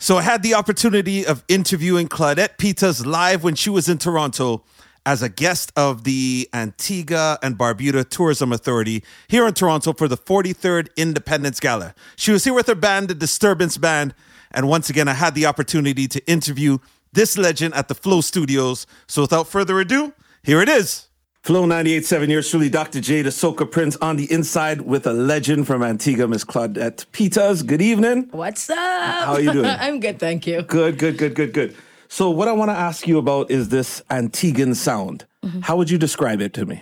So I had the opportunity of interviewing Claudette Peters live when she was in Toronto as a guest of the Antigua and Barbuda Tourism Authority here in Toronto for the 43rd Independence Gala. She was here with her band, the Disturbance Band, and once again, I had the opportunity to interview this legend at the Flow Studios. So without further ado, here it is. Flow 98.7, yours truly, Dr. J, the Soca Prince, on the inside with a legend from Antigua, Miss Claudette Peters. Good evening. What's up? How are you doing? I'm good, thank you. Good. So what I want to ask you about is this Antiguan sound. Mm-hmm. How would you describe it to me?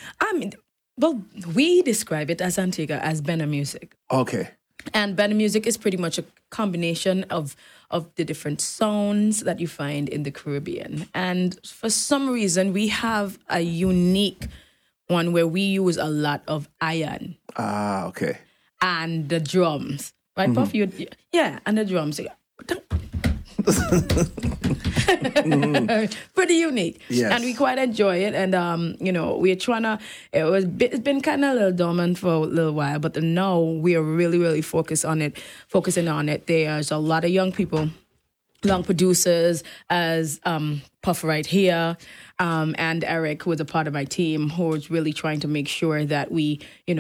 We describe it as Antigua, as Benna music. Okay. And Benna music is pretty much a combination of the different sounds that you find in the Caribbean. And for some reason, we have a unique one where we use a lot of iron. Ah, okay. And the drums. Right, mm-hmm. Puff? Yeah, and the drums. Pretty unique. Yes. And we quite enjoy it. And, we're trying to, it's been kind of a little dormant for a little while, but now we are really focusing on it. There's a lot of young people, young producers, as Puff right here, and Eric, who is a part of my team, who is really trying to make sure that we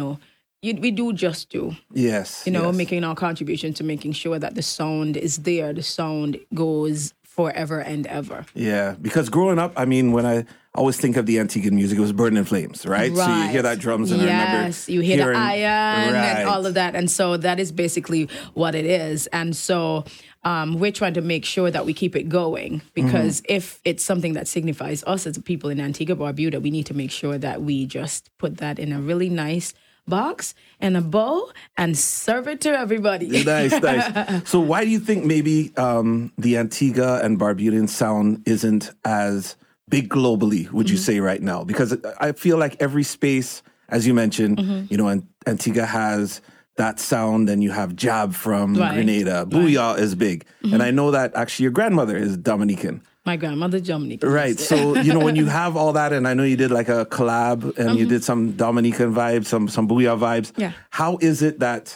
do just do. Yes. Making our contribution to making sure that the sound is there. The sound goes forever and ever. Yeah, because growing up, when I always think of the Antiguan music, it was Burning Flames, right? So you hear that drums and I remember... Yes, you hear the iron and all of that. And so that is basically what it is. And so we're trying to make sure that we keep it going because if it's something that signifies us as people in Antigua Barbuda, we need to make sure that we just put that in a really nice box and a bow and serve it to everybody. Nice. So why do you think maybe the Antigua and Barbudan sound isn't as big globally, would you say right now? Because I feel like every space, as you mentioned, Antigua has that sound, and you have Jab from Grenada. Booyah is big. And I know that actually your grandmother is Dominican. My grandmother Dominican. Right. So, when you have all that, and I know you did like a collab and you did some Dominican vibes, some Booyah vibes. Yeah. How is it that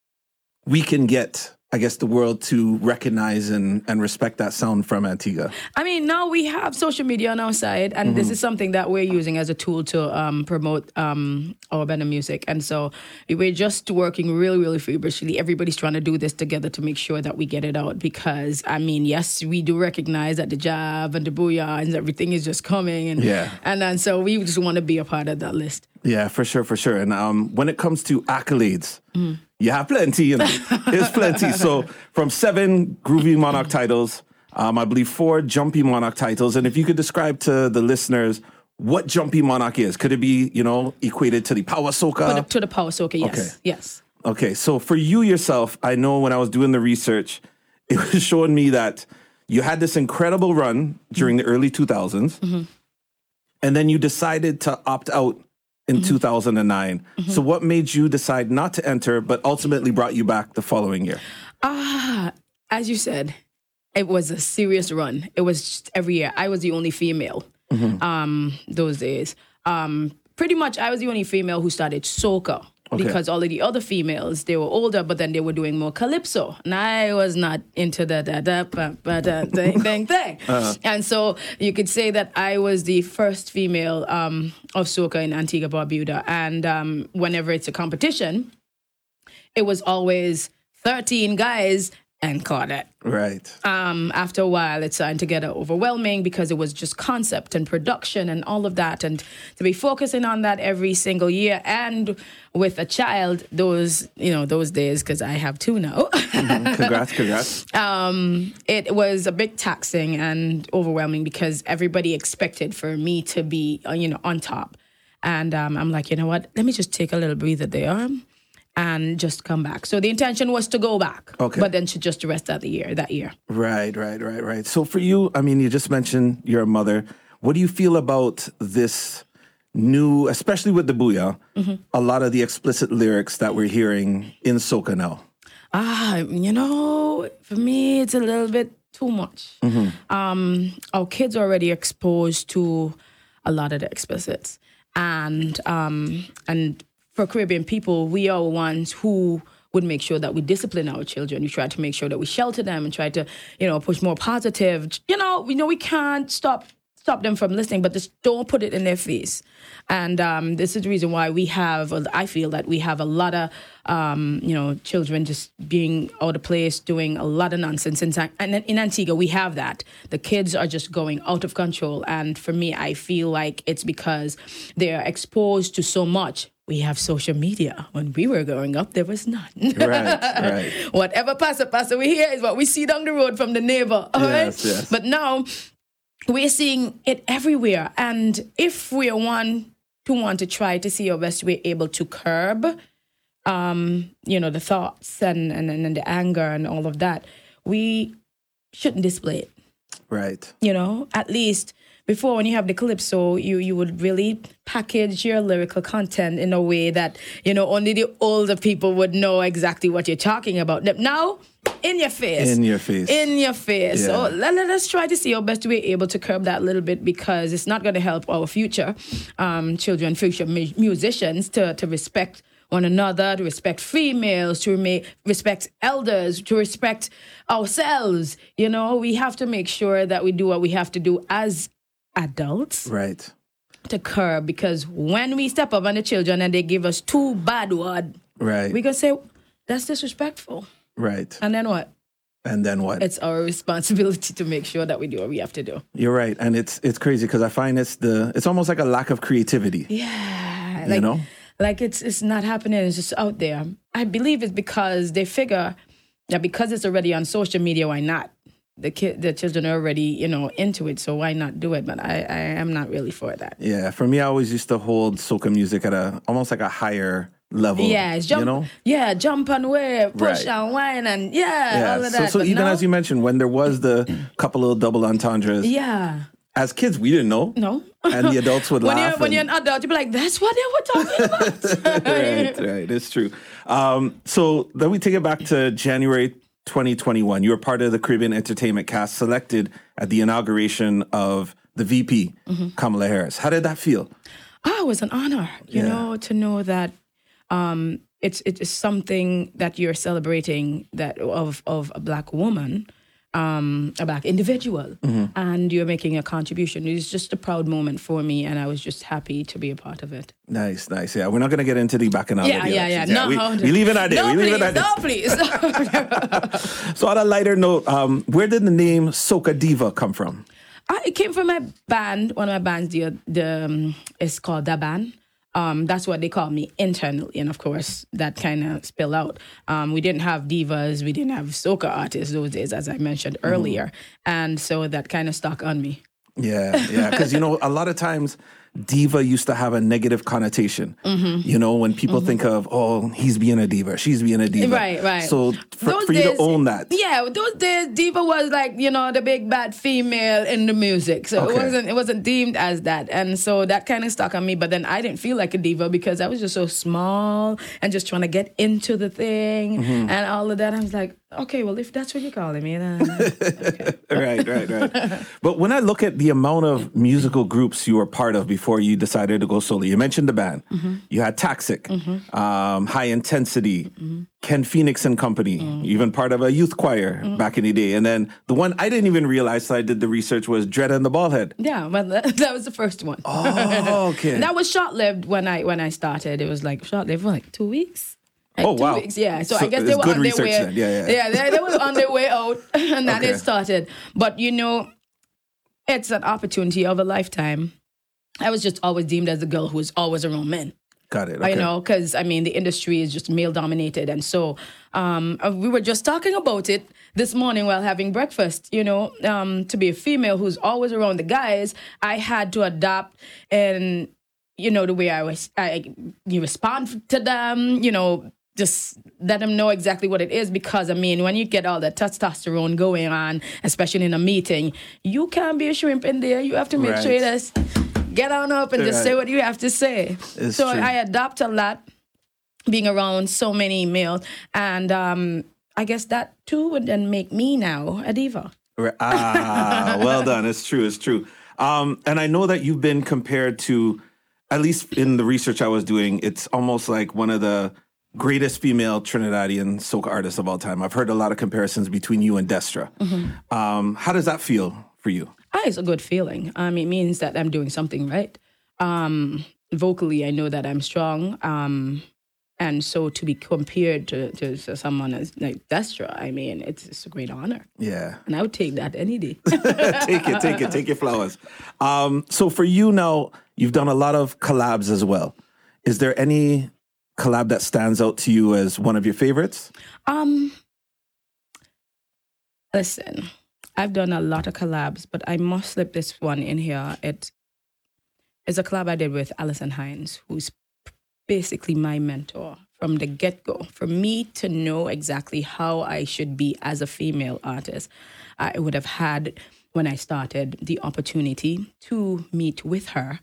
we can get, I guess, the world to recognize and respect that sound from Antigua? Now we have social media on our side, and this is something that we're using as a tool to promote our Benna music. And so we're just working really feverishly. Everybody's trying to do this together to make sure that we get it out because, yes, we do recognize that the Jab and the Booyah and everything is just coming. And so we just want to be a part of that list. Yeah, for sure. And when it comes to accolades, you have plenty, There's plenty. So from 7 Groovy Monarch titles, I believe 4 Jumpy Monarch titles. And if you could describe to the listeners what Jumpy Monarch is, could it be, equated to the Power Soca? To the Power Soca, yes. Okay. Yes. Okay, so for you yourself, I know when I was doing the research, it was showing me that you had this incredible run during the early 2000s, and then you decided to opt out in 2009. So what made you decide not to enter, but ultimately brought you back the following year? As you said, it was a serious run. It was just every year. I was the only female those days. Pretty much, I was the only female who started soca. Okay. Because all of the other females, they were older, but then they were doing more calypso. And I was not into the thing. And so you could say that I was the first female of soca in Antigua Barbuda. And whenever it's a competition, it was always 13 guys and Claudette. Right. After a while, it started to get overwhelming because it was just concept and production and all of that. And to be focusing on that every single year and with a child, those days, because I have 2 now. Congrats. It was a bit taxing and overwhelming because everybody expected for me to be, on top. And I'm like, you know what? Let me just take a little breather there. And just come back. So the intention was to go back, but then to just the rest of that year. Right. So for you, you just mentioned you're a mother. What do you feel about this new, especially with the Booyah, a lot of the explicit lyrics that we're hearing in soca now? For me, it's a little bit too much. Our kids are already exposed to a lot of the explicits. And for Caribbean people, we are ones who would make sure that we discipline our children. We try to make sure that we shelter them and try to, push more positive. We can't stop them from listening, but just don't put it in their face. And this is the reason why I feel that we have a lot of, children just being out of place, doing a lot of nonsense. And in Antigua, we have that. The kids are just going out of control. And for me, I feel like it's because they're exposed to so much. We have social media. When we were growing up, there was none. Right. Whatever pastor we hear is what we see down the road from the neighbor. All right? Yes. But now we're seeing it everywhere. And if we want to try to see our best way able to curb, the thoughts and the anger and all of that, we shouldn't display it. Right. At least before, when you have the calypso, you would really package your lyrical content in a way that, only the older people would know exactly what you're talking about. Now, in your face. Yeah. So let us try to see our best way able to curb that a little bit, because it's not going to help our future children, future musicians to respect one another, to respect females, to respect elders, to respect ourselves. We have to make sure that we do what we have to do as adults. Right. To curb, because when we step up on the children and they give us too bad word, right, we can say, that's disrespectful. Right. And then what? It's our responsibility to make sure that we do what we have to do. You're right. And it's crazy because I find it's almost like a lack of creativity. Yeah. Like it's not happening. It's just out there. I believe it's because they figure that because it's already on social media, why not? The children are already, into it, so why not do it? But I am not really for that. Yeah. For me, I always used to hold soca music at almost like a higher level. Yeah, jump and wave, push and whine, and all of that. So even as you mentioned, when there was the couple little double entendres, as kids we didn't know. No. And the adults would laugh. When you're an adult, you'd be like, "That's what they were talking about." Right. It's true. So then we take it back to January 2021. You were part of the Caribbean Entertainment cast selected at the inauguration of the VP, Kamala Harris. How did that feel? It was an honor, to know that it's something that you're celebrating that of a Black woman, a Black individual, and you're making a contribution. It's just a proud moment for me, and I was just happy to be a part of it. Nice. Yeah, we're not going to get into the bacchanal. Yeah. No, we leave it at it. No, please. So on a lighter note, where did the name Soca Diva come from? It came from my band. One of my bands, it's called Da Band. That's what they call me internally. And of course, that kind of spill out. We didn't have divas. We didn't have soca artists those days, as I mentioned earlier. And so that kind of stuck on me. Yeah. Because, a lot of times diva used to have a negative connotation. When people think of, he's being a diva, she's being a diva. Right. So for you to own that. Yeah, those days diva was like, the big bad female in the music. So it wasn't deemed as that. And so that kind of stuck on me. But then I didn't feel like a diva because I was just so small and just trying to get into the thing and all of that. I was like, okay, well, if that's what you're calling me, then okay. Right. But when I look at the amount of musical groups you were part of before you decided to go solo, you mentioned the band. You had Toxic, High Intensity, Ken Phoenix and Company, even part of a youth choir back in the day. And then the one I didn't even realize, so I did the research, was Dread and the Ballhead. Yeah, well, that was the first one. Oh, okay. And that was short-lived when I started. It was like short-lived for like 2 weeks. Like 2 wow. Weeks, yeah. So I guess they were on their way. Then. Yeah, they were on their way out, and then it started. But it's an opportunity of a lifetime. I was just always deemed as the girl who was always around men. Got it. Okay. Because the industry is just male dominated, and so we were just talking about it this morning while having breakfast. To be a female who's always around the guys, I had to adapt and the way you respond to them. Just let them know exactly what it is, because when you get all that testosterone going on, especially in a meeting, you can't be a shrimp in there. You have to make sure that get on up and just say what you have to say. It's true. I adapt a lot being around so many males, and I guess that too would then make me now a diva. Well done. It's true. And I know that you've been compared to, at least in the research I was doing, it's almost like one of the greatest female Trinidadian soca artist of all time. I've heard a lot of comparisons between you and Destra. How does that feel for you? It's a good feeling. It means that I'm doing something right. Vocally, I know that I'm strong. And so to be compared to someone as like Destra, it's a great honor. Yeah. And I would take that any day. Take your flowers. So for you now, you've done a lot of collabs as well. Is there any collab that stands out to you as one of your favorites? Listen, I've done a lot of collabs, but I must slip this one in here. It's a collab I did with Alison Hines, who's basically my mentor from the get-go. For me to know exactly how I should be as a female artist, I would have had, when I started, the opportunity to meet with her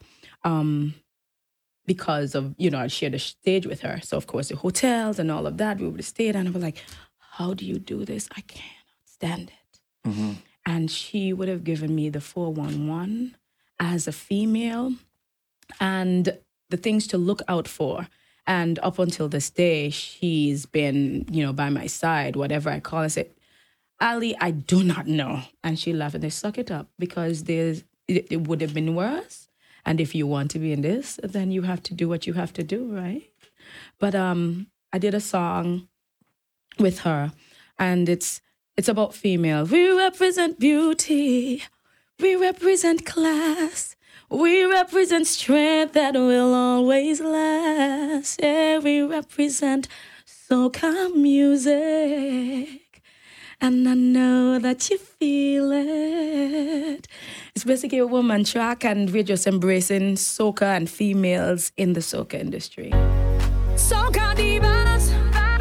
because of, I shared a stage with her. So, of course, the hotels and all of that, we would have stayed, and I was like, how do you do this? I cannot stand it. Mm-hmm. And she would have given me the 411 as a female and the things to look out for. And up until this day, she's been, by my side, whatever I call her. I say, Ali, I do not know. And she laughed and they suck it up because it would have been worse. And if you want to be in this, then you have to do what you have to do, right? But I did a song with her, and it's about female. We represent beauty. We represent class. We represent strength that will always last. Yeah, we represent soca music. And I know that you feel it. It's basically a woman track, and we're just embracing soca and females in the soca industry. Soca divas.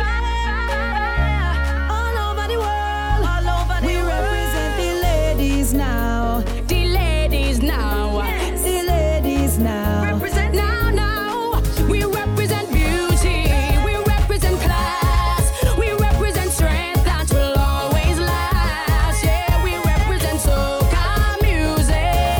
All over the world. We represent the ladies now. The ladies now. Now. Represent now. We represent beauty. We represent class. We represent strength that will always last. Yeah, we represent soca music.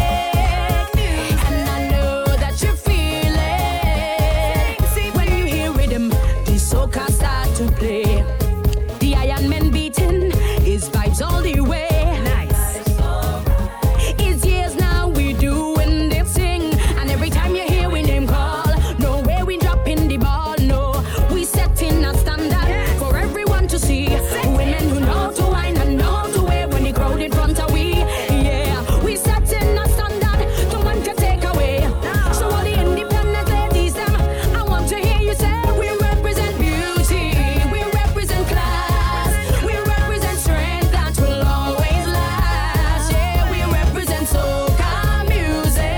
And I know that you feel it. See, when you hear rhythm, the soca start to play. The Iron Man beating is vibes all the way. Nice. It's years now we doing this thing. Every time you hear we name call, no way we dropping the ball, no. We setting a standard for everyone to see. Women who know to whine and know to wear when the crowd in front of we. Yeah, we setting a standard, no one can take away. So all the independent ladies, them, I want to hear you say, we represent beauty, we represent class, we represent strength that will always last. Yeah, we represent soca music.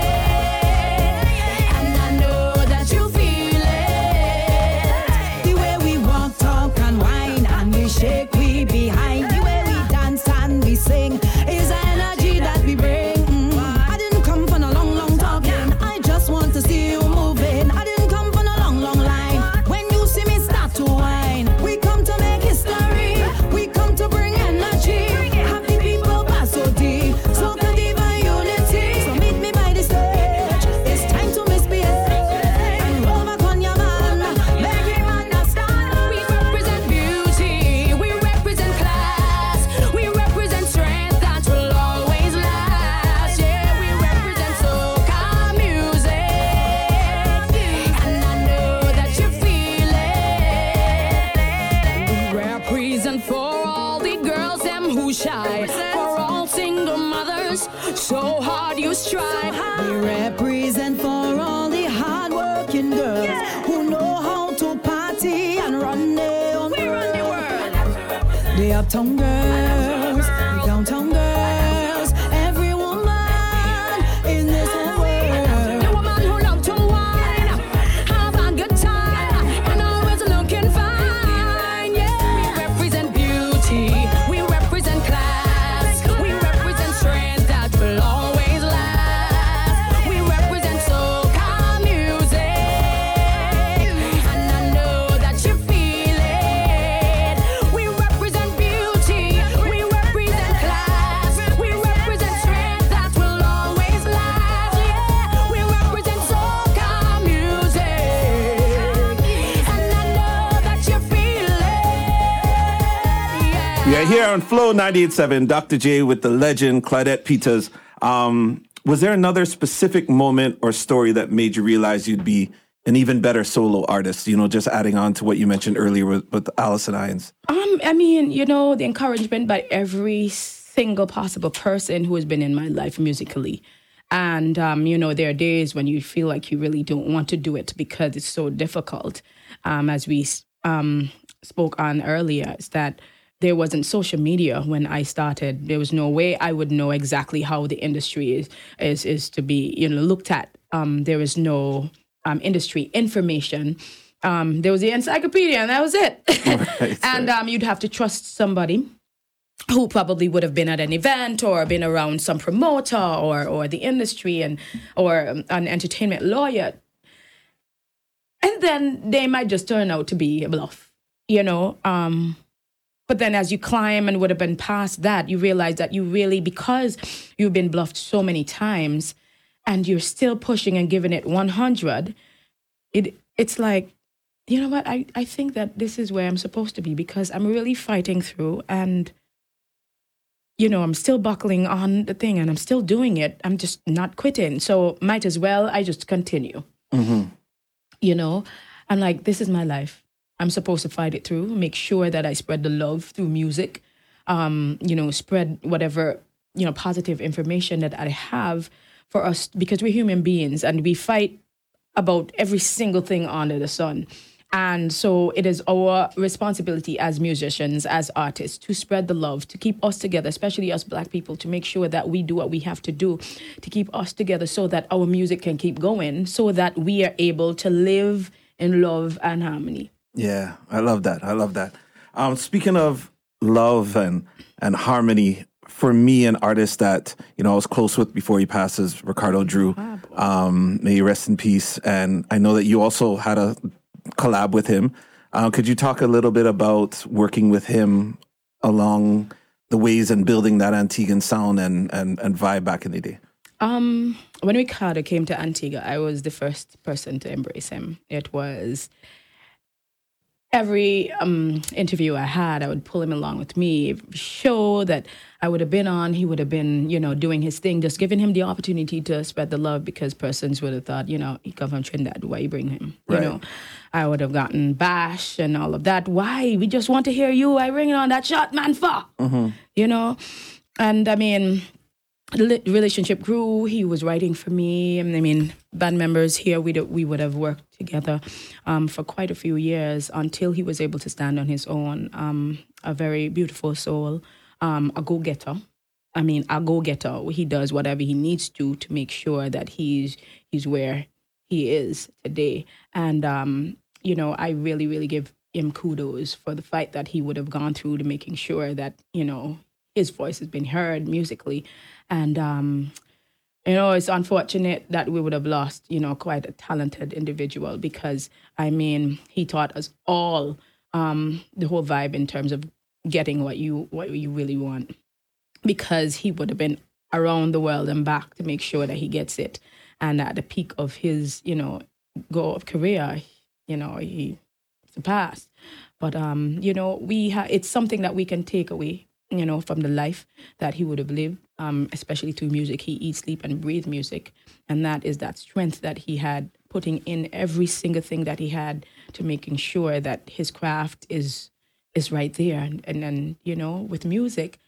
Shake we behind the way we dance and we sing is energy that we bring. I didn't come for no long talking. I just want to see you moving. I didn't come for no long line. When you see me start to whine, we come to make history. We come to bring energy. Happy people pass so deep. Soca diva unity. So meet me by the stage. It's time to misbehave and roll back on your man. Make him understand. We represent beauty. We represent class. We represent strength that will always last. Yeah, we represent soca music. And I know that you feel it. We represent for all the girls, them who shy. For all single mothers, so hard you strive. We represent for all the hard-working girls who know how to party and run their own world. We run the world. The uptown girls, the downtown girls, every woman in this whole world. The woman who love to whine, have a good time, and always looking fine. Yeah, we represent beauty, we represent class, we represent strength that will always last. We represent soca music, and I know that you feel it. We represent beauty, we represent class. here on Flow 98.7, Dr. J with the legend Claudette Peters. Was there another specific moment or story that made you realize you'd be an even better solo artist? You know, just adding on to what you mentioned earlier with Allison Hines. I mean, you know, the encouragement by every single possible person who has been in my life musically. And, you know, there are days when you feel like you really don't want to do it because it's so difficult. As we spoke on earlier, is that there wasn't social media when I started. There was no way I would know exactly how the industry is to be, you know, looked at. There was no industry information. There was the encyclopedia, and that was it. Right, and you'd have to trust somebody who probably would have been at an event or been around some promoter or the industry or an entertainment lawyer. And then they might just turn out to be a bluff, you know. But then as you climb and would have been past that, you realize that you really, because you've been bluffed so many times and you're still pushing and giving it 100, it's like, you know what, I think that this is where I'm supposed to be because I'm really fighting through and, you know, I'm still buckling on the thing and I'm still doing it. I'm just not quitting. So might as well, I just continue. Mm-hmm. You know, I'm like, this is my life. I'm supposed to fight it through, make sure that I spread the love through music, you know, spread whatever, you know, positive information that I have for us because we're human beings and we fight about every single thing under the sun. And so it is our responsibility as musicians, as artists, to spread the love, to keep us together, especially us Black people, to make sure that we do what we have to do to keep us together so that our music can keep going, so that we are able to live in love and harmony. Yeah, I love that. I love that. Speaking of love and harmony, for me, an artist that, you know, I was close with before he passes, Ricardo Drew. May he rest in peace. And I know that you also had a collab with him. Could you talk a little bit about working with him along the ways and building that Antiguan sound and vibe back in the day? When Ricardo came to Antigua, I was the first person to embrace him. It was every interview I had, I would pull him along with me. Every show that I would have been on, he would have been, you know, doing his thing, just giving him the opportunity to spread the love because persons would have thought, you know, he come from Trinidad, why you bring him? Right. You know, I would have gotten bash and all of that. Why? We just want to hear you. I ring on that shot, man, for. Mm-hmm. You know? And I mean, the relationship grew. He was writing for me. I mean, band members here, we would have worked together for quite a few years until he was able to stand on his own. A very beautiful soul, a go-getter. I mean, a go-getter. He does whatever he needs to make sure that he's where he is today. And, you know, I really, really give him kudos for the fight that he would have gone through to making sure that, you know, his voice has been heard musically. And, you know, it's unfortunate that we would have lost, you know, quite a talented individual because, I mean, he taught us all the whole vibe in terms of getting what you really want because he would have been around the world and back to make sure that he gets it. And at the peak of his, you know, career, you know, he surpassed. But, you know, it's something that we can take away, you know, from the life that he would have lived, especially through music. He eats, sleep, and breathe music. And that is that strength that he had, putting in every single thing that he had to making sure that his craft is right there. And then, you know, with music,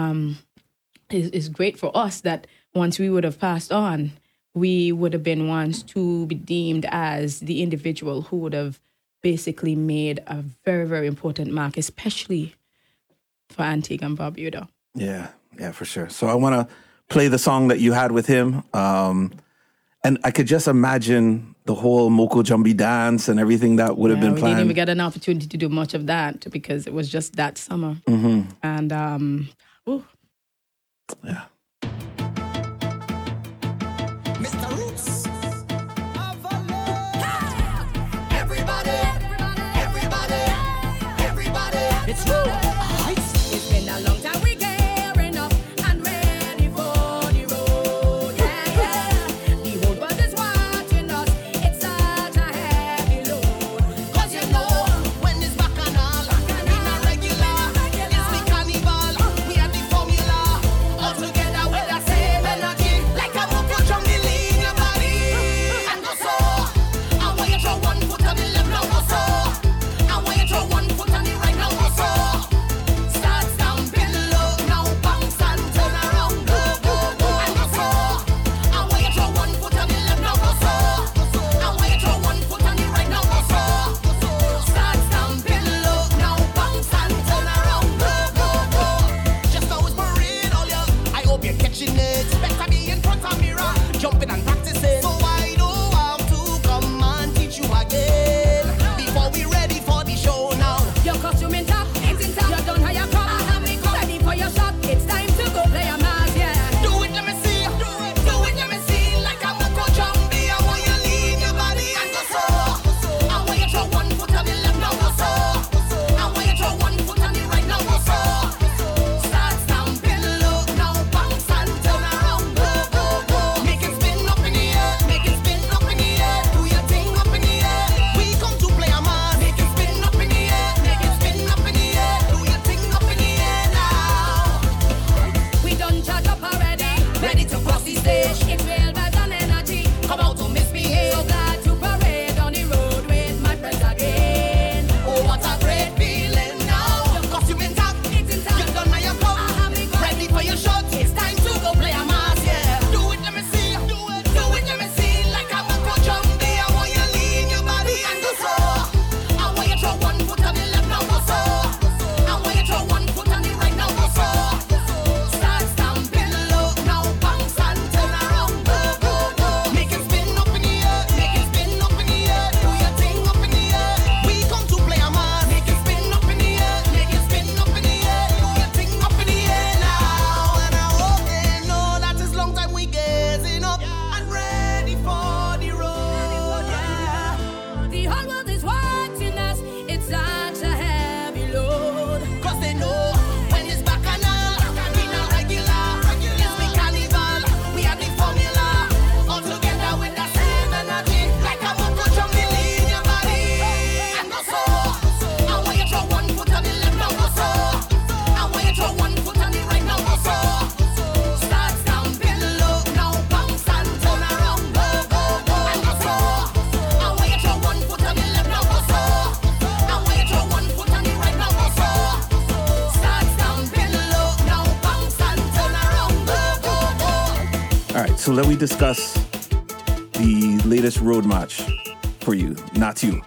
is great for us that once we would have passed on, we would have been ones to be deemed as the individual who would have basically made a very, very important mark, especially for Antigua and Barbuda. Yeah, for sure. So I want to play the song that you had with him. And I could just imagine the whole Moko Jambi dance and everything that would have been planned. We didn't even get an opportunity to do much of that because it was just that summer. Mm-hmm. And, yeah. Mr. Roots. Everybody. It's you. It's been a long time we gearing up and ready for the road. Yeah. The whole world is watching us. It's such a heavy load. 'Cause you know when it's bacchanal, in a regular, it's the carnival. watching it. Better be in front of mirror, jumping and practicing. So I don't have to come and teach you again. Before we ready for the show now. Your costume intact, it's intact. You done how you come. I have me come. Ready for your shot. It's time to go play a mass, yeah. Do it, let me see. Do it, let me see. Like a Moko Jambi, I want you leave your body and go so. I want you throw one foot on the left, now go so. I want you throw one foot on the right, now go so. Start stamping, look now, bounce and turn around, go, go, go. Make it spin up in the air, make it spin up in the air. Do your thing up in the air. We come to play a mass. Make it spin up in the air, make it spin up in the air. Do your thing up in the air now. We done charge up already. Ready to cross the stage. It's real vibes and energy. Come out to misbehave. So glad to parade on the road with my friends again. Oh, what a great feeling now. Your costume intact, It's intact. you done now you come. I have me come. Ready for your shot, it's time to go play a mass, yeah. Do it, let me see. Do it, let me see. Like a Moko Jambi, I want you lean your body and go so. I want you throw one foot on the left, now go so. I want you throw one foot on the right, now go so. Start stamping, look now, bounce and turn around, go, go, go. Make it spin up in the air, make it spin up in the air. Do your thing up in the air. We come to play a mass. Make it spin up in the air, make it spin up in the air. Do your thing up in the air now. And I hope they know that it's long time we gazing up and ready for the road. Yeah. The whole world is watching us. It's such a heavy load. Cause they know when it's bacchanal, we not regular. Yes, we carnival, we have the formula. All together with the same energy. Like a Moko Jambi, lead your body and go so. I want you throw one foot on the left, now go so. I want you throw one foot on the right, now go so. Start stamping, look now, bounce and turn around, go, go, go, and go so. I want you throw one foot on the left, now go so. I want you throw one foot on the right, now go so. Start stamping, look now, bounce and turn around, go, go, go. All right, so let me discuss the latest road march for you, Not You.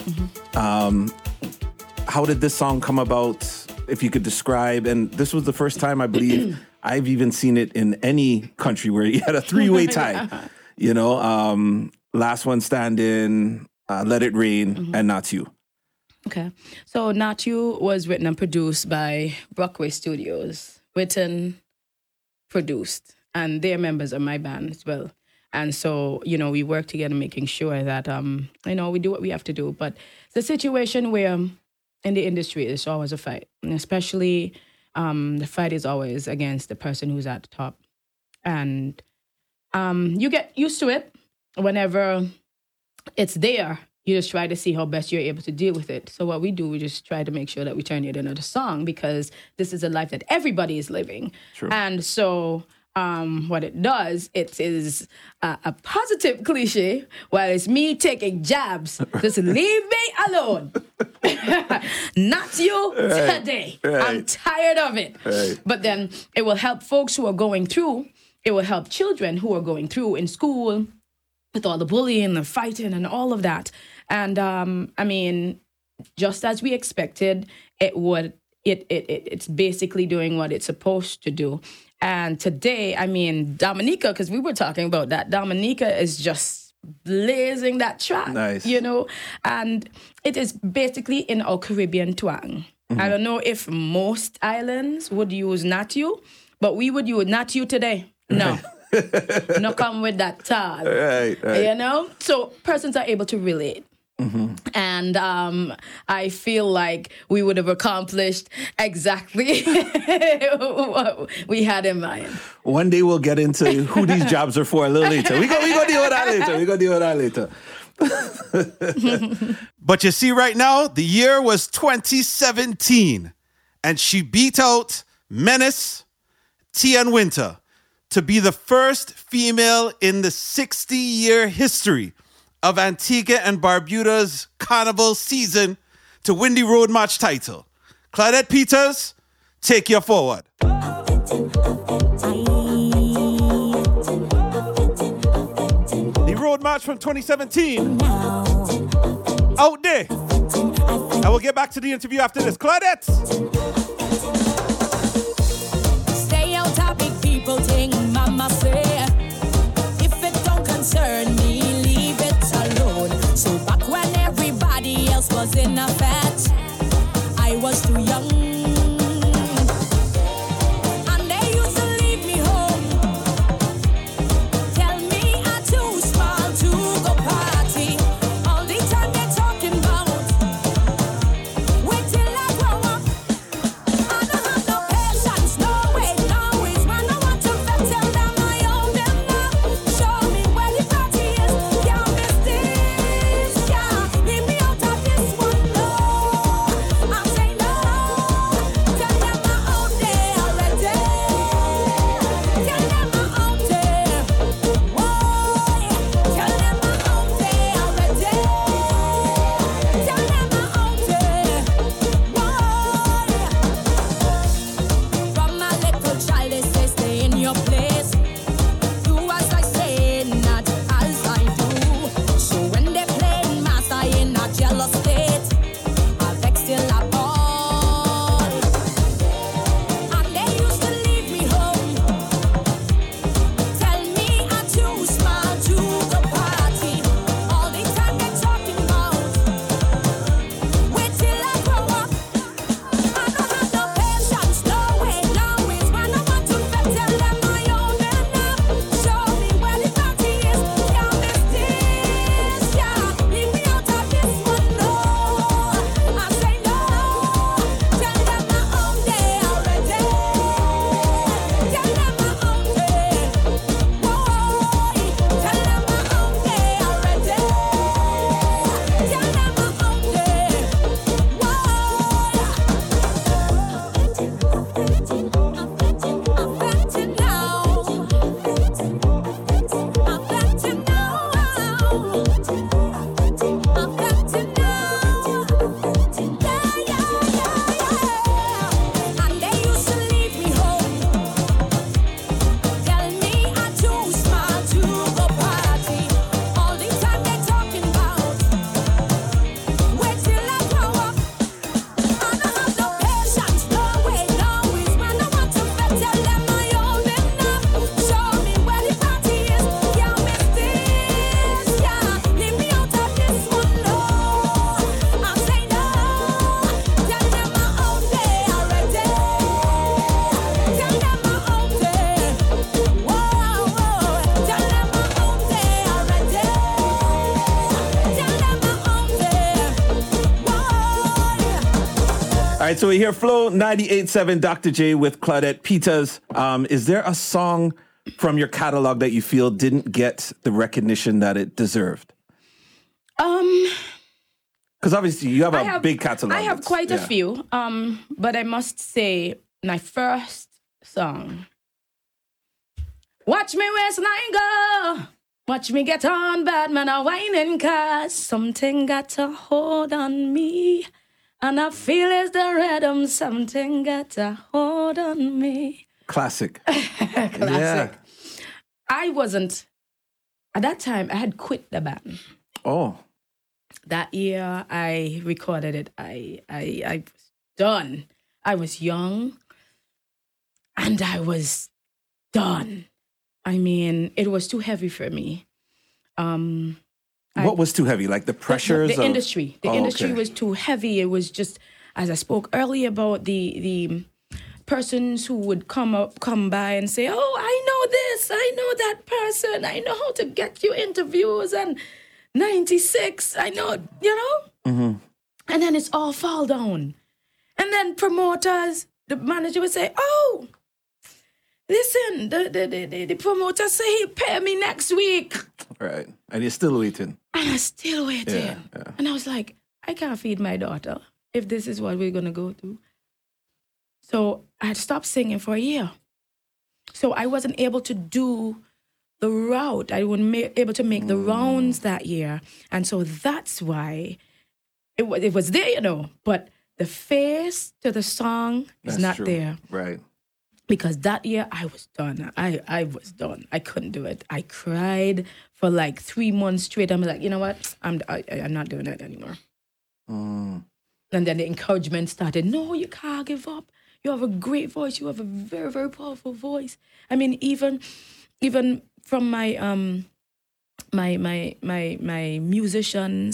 How did this song come about? If you could describe, and this was the first time I believe I've even seen it in any country where you had a three-way tie. You know, Last One Standing, Let It Rain, and Not You. Okay. So Not You was written and produced by Brockway Studios. Written, produced. And they're members of my band as well. And so, you know, we work together making sure that, you know, we do what we have to do. But it's a situation where in the industry, there's always a fight. And especially the fight is always against the person who's at the top. And you get used to it whenever it's there. You just try to see how best you're able to deal with it. So what we do, we just try to make sure that we turn it into a song because this is a life that everybody is living. True. And so what it does, it is a positive cliche, while it's me taking jabs. Just leave me alone. Not you today. right. I'm tired of it. Right. But then it will help folks who are going through. It will help children who are going through in school with all the bullying and fighting and all of that. And I mean, just as we expected, it's basically doing what it's supposed to do. And today, I mean, Dominica, because we were talking about that, Dominica is just blazing that track, Nice. you know, and it is basically in our Caribbean twang. I don't know if most islands would use Not You, but we would use Not You today. No. No come with that tag. Right. You know? So persons are able to relate. And I feel like we would have accomplished exactly what we had in mind. One day we'll get into who these jobs are for a little later. We go deal with that later. But you see right now, the year was 2017. And she beat out Menace, Tian Winter to be the first female in the 60-year history of Antigua and Barbuda's carnival season to win the Road March title. Claudette Peters, take you forward. The Road March from 2017. Out there. I will get back to the interview after this. Claudette! Stay on topic, people think was too young. And they used to leave me home. Tell me I'm too small to go party. All the time they're talking about. Wait till I grow up. I don't have no patience, no way, no ways. Man, I want to tell them I own them now. Show me where the party is. Can't miss this, yeah. Leave me out of this one, no. I say no. Tell them I own there already. Tell them I own there. Whoa. Tell them I own there already. Tell them I own there. Whoa. From my little child, they say stay in your place. Do as I say, not as I do. So when they play master in a jealous state, I vex till I fall. And they used to leave me home. Tell me I'm too small to go party. All the time they're talking about. Wait till I grow up. I don't have no patience, no way, no ways. Man, I want to tell them I own them now. Show me where the party is. Can't miss this, yeah. Leave me out of this one, no. I say no. Tell them I own there already. Tell them I own there. Whoa. Tell them I own there already. Tell them I own there. And they used to leave me home. Tell me I'm too small to go party. All the time they're talking about. Wait till I grow up. I don't have no patience, no way, no ways. Man, I want to tell them I own them now. Show me where the party is. Can't miss this, yeah. Leave me out of this one, no. I say no. Tell them I own there already. Tell them I own there. Whoa. Tell them I own there already. Tell them I own there. Whoa. All right, so we hear Flow 98.7 Dr. J with Claudette Peters. Is there a song from your catalog that you feel didn't get the recognition that it deserved? Because obviously you have a big catalog. I have that's- quite a yeah. few. But I must say, my first song. Watch me waistline go. Watch me get on bad man a whining cause something got a hold on me. And I feel it's the rhythm, something got a hold on me. Classic. Classic. Yeah. I wasn't, at that time, I had quit the band. Oh, That year I recorded it. I was done. I was young and I was done. I mean, it was too heavy for me. what was too heavy? Like the pressures The of industry. The Oh, industry okay. was too heavy. It was just, as I spoke earlier about the persons who would come by and say, "Oh, I know this, I know that person, I know how to get you interviews and 96, I know, you know." Mm-hmm. And then it's all fall down. And then promoters, the manager would say, "Oh, listen, the promoter say he'll pay me next week." Right. And you're still waiting. And I'm still waiting. Yeah. And I was like, I can't feed my daughter if this is what we're going to go through. So I had stopped singing for a year. So I wasn't able to do the route. I wasn't able to make the rounds that year. And so that's why it was there, you know. But the face to the song is That's not true. there. Right. Because that year I was done. I was done. I couldn't do it. I cried for like 3 months straight. I'm like, you know what? I'm not doing it anymore. And then the encouragement started. No, you can't give up. You have a great voice. You have a very, very powerful voice. I mean, even from my my musicians,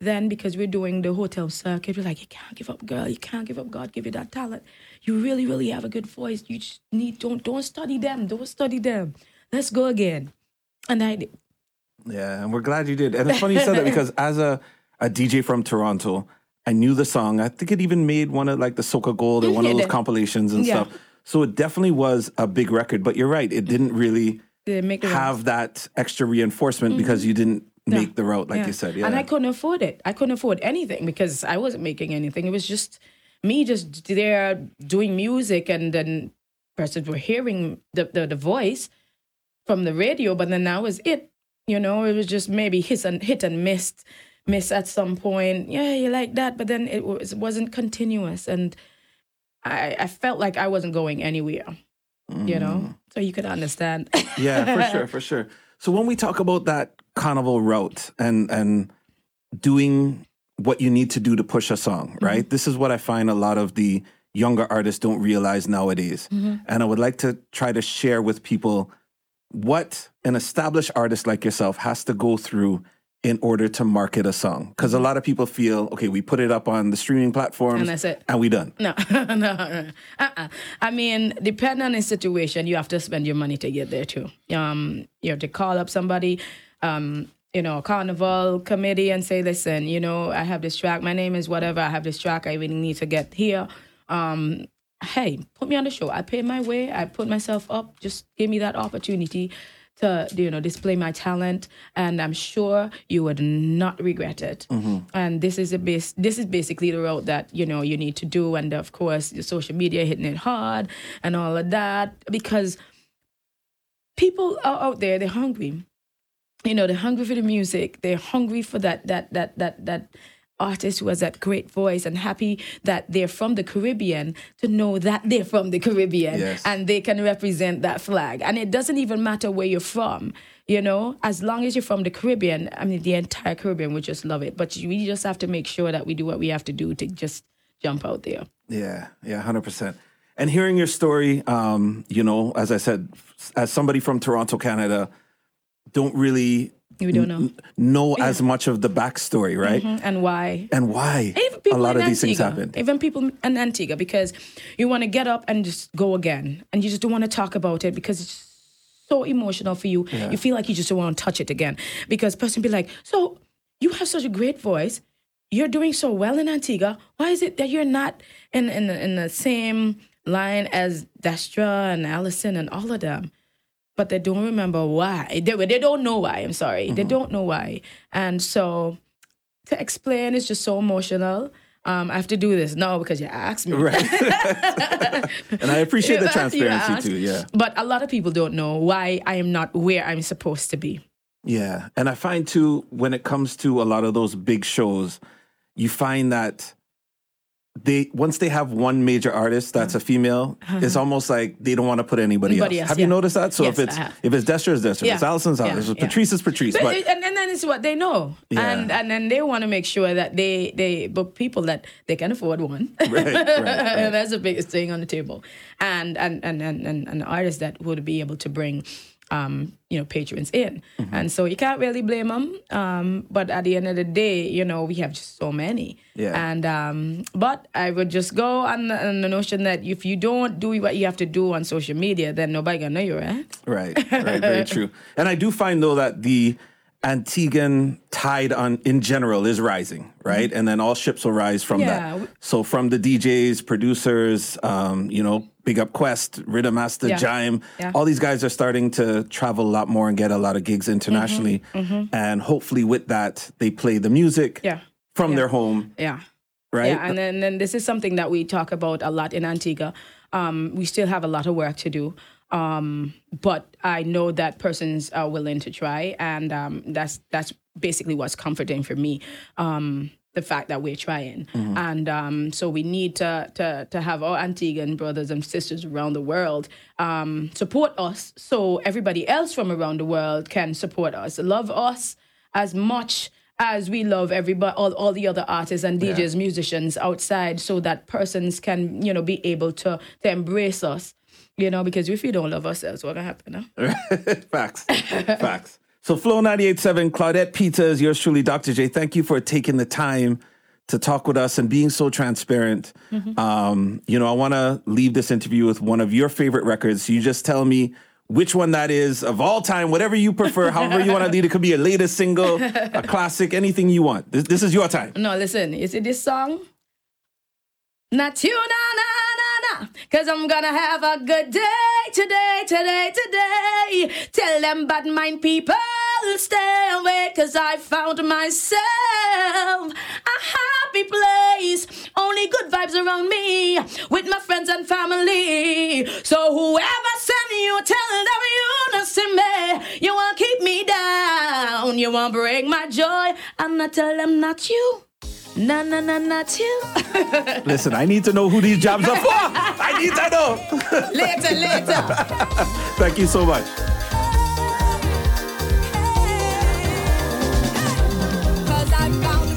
then because we're doing the hotel circuit, we're like, you can't give up, girl. You can't give up. God give you that talent. You really, really have a good voice. You just need, don't study them. Don't study them. Let's go again. And I did. Yeah, and we're glad you did. And it's funny you said that because as a DJ from Toronto, I knew the song. I think it even made one of like the Soca Gold or one of It those did. compilations and Yeah. stuff. So it definitely was a big record. But you're right, it didn't really They make the have that extra reinforcement because you didn't make the route, like you said. Yeah. And I couldn't afford it. I couldn't afford anything because I wasn't making anything. It was just me just there doing music, and then persons were hearing the voice from the radio, but then that was it. You know, it was just maybe hit and miss at some point. Yeah, you like that, but then it wasn't continuous, and I felt like I wasn't going anywhere. You know, so you could understand. Yeah, for sure. So when we talk about that carnival route and doing what you need to do to push a song, right? This is what I find a lot of the younger artists don't realize nowadays. And I would like to try to share with people what an established artist like yourself has to go through in order to market a song. Because a lot of people feel, okay, we put it up on the streaming platforms And that's it. and we done. No, no. I mean, depending on the situation, you have to spend your money to get there too. You have to call up somebody, you know, a carnival committee and say, listen, you know, I have this track. My name is whatever. I have this track. I really need to get here. Hey, put me on the show. I pay my way. I put myself up. Just give me that opportunity to, you know, display my talent, and I'm sure you would not regret it. And this is basically the route that, you know, you need to do. And of course, your social media hitting it hard and all of that, because people are out there. They're hungry. You know, they're hungry for the music. They're hungry for that artist who has that great voice, and happy that they're from the Caribbean to know that they're from the Caribbean. Yes. And they can represent that flag. And it doesn't even matter where you're from, you know, as long as you're from the Caribbean. I mean, the entire Caribbean would just love it. But we just have to make sure that we do what we have to do to just jump out there. Yeah, 100%. And hearing your story, you know, as I said, as somebody from Toronto, Canada, don't really We don't know. as much of the backstory, right? And why. And why Even a people lot in of these things Antigua, happen. Even people in Antigua, because you want to get up and just go again, and you just don't want to talk about it because it's so emotional for you. Yeah. You feel like you just don't want to touch it again, because person be like, so you have such a great voice, you're doing so well in Antigua. Why is it that you're not in the same line as Destra and Allison and all of them? But they don't remember why. They don't know why. I'm sorry. They don't know why. And so to explain is just so emotional. I have to do this now because you asked me. Right. And I appreciate the You transparency asked. too, yeah. But a lot of people don't know why I am not where I'm supposed to be. Yeah. And I find too, when it comes to a lot of those big shows, you find that once they have one major artist that's a female, it's almost like they don't want to put anybody else. Have you noticed that? So Yes, if I have. it's Destra, it's Destra. If it's Yeah. Allison's Allison. If it's Yeah. Patrice, it's Patrice. But, But and then it's what they know. Yeah. And then they want to make sure that they book people that they can afford one. right. That's the biggest thing on the table. And artists that would be able to bring you know, patrons in. And so you can't really blame them. But at the end of the day, you know, we have just so many. Yeah. And but I would just go on the notion that if you don't do what you have to do on social media, then nobody gonna know you, right? Right, very true. And I do find though that the Antiguan tide in general is rising, right? And then all ships will rise from Yeah. that. So from the DJs, producers, you know, big up Quest, Rhythm Master, Yeah. Jime, Yeah. all these guys are starting to travel a lot more and get a lot of gigs internationally. And hopefully with that, they play the music Yeah. from Yeah. their home, Yeah. right? Yeah, and then this is something that we talk about a lot in Antigua. We still have a lot of work to do. But I know that persons are willing to try, and that's basically what's comforting for me. The fact that we're trying, and so we need to have our Antiguan brothers and sisters around the world support us, so everybody else from around the world can support us, love us as much as we love everybody, all the other artists and DJs, musicians outside, so that persons can, you know, be able to embrace us, you know, because if we don't love ourselves, what gonna happen? Huh? Facts. So Flow 98.7, Claudette Peters, yours truly, Dr. J. Thank you for taking the time to talk with us and being so transparent. You know, I want to leave this interview with one of your favorite records. You just tell me which one that is of all time, whatever you prefer, however you want to lead. It could be a latest single, a classic, anything you want. This is your time. No, listen, you see this song? Not you, na, cause I'm gonna have a good day today. Tell them bad mind people, stay away, cause I found myself a happy place. Only good vibes around me, with my friends and family. So whoever send you, tell them you not see me. You won't keep me down, you won't break my joy. I'm not tell them not you. Nah, not you. Listen, I need to know who these jobs are for. I need to know. Later. Thank you so much. Cause I found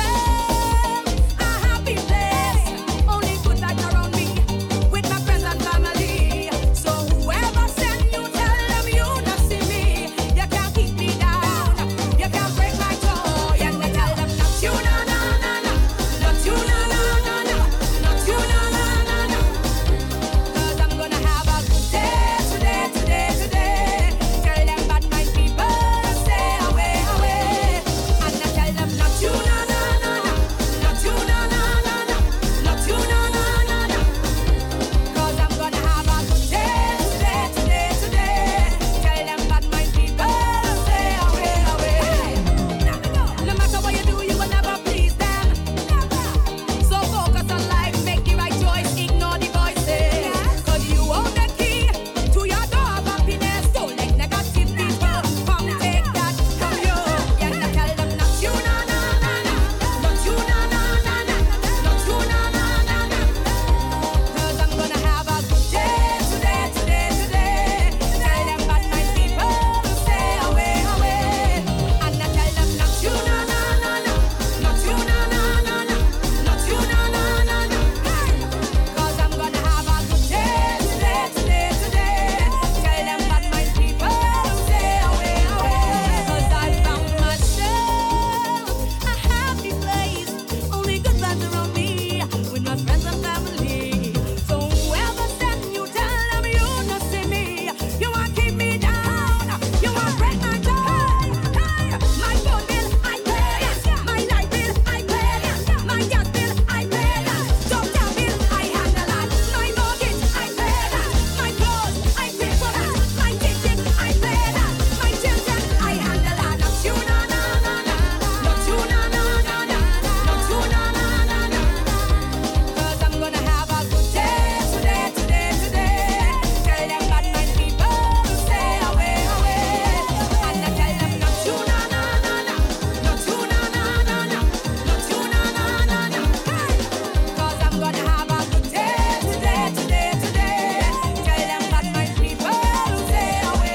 myself a happy place. Only good vibes around me, with my friends and family. So whoever send you, tell them you not see me. You can't keep me down, you can't break my joy. And I tell them not you, na. Not you, na. Not you, na. Cause I'm gonna have a good day today. Tell them bad mind people, stay away. And I tell them not you, na. Not you, na. Not you, na. Cause I'm gonna have a good day today. Tell them bad mind people, stay away. No matter what you do, you will never please them. So focus on life, make the right choice, ignore the voices. Cause you own the key to your door of happiness. Don't let negative people come take that from you. Yeah, I tell them not you, na. Not you, na. Not you, na. Cause I'm gonna have a good day today. Tell them bad mind people, stay away. And I tell them not you, na. Not you, na. Not you, na. Cause I'm gonna have a good day today. Tell them bad mind people, stay away. Cause I found myself a happy place. Only good vibes around me, with my friends and family. So whoever send you, tell them you not see me. You won't keep me down, you won't break my joy. My phone bill, I pay. My light bill, I pay. My gas bill, I pay. Doctor bill, I handle that. My mortgage, I pay that. My clothes, I pay for that. My ticket, I pay that. My children, I handle that. Not you, na. Not you, na. Not you, na. Cause I'm gonna have a good day today. Tell them bad mind people, stay away. And I tell them not you, na. Not you, na. Not you, na. Cause I'm gonna have a good day today. Tell them bad mind people, stay away.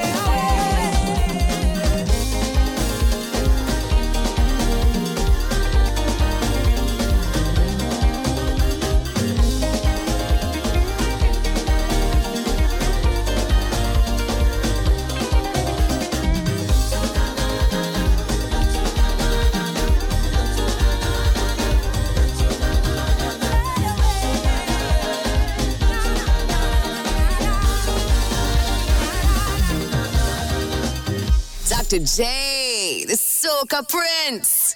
Dr. J, the Soca Prince.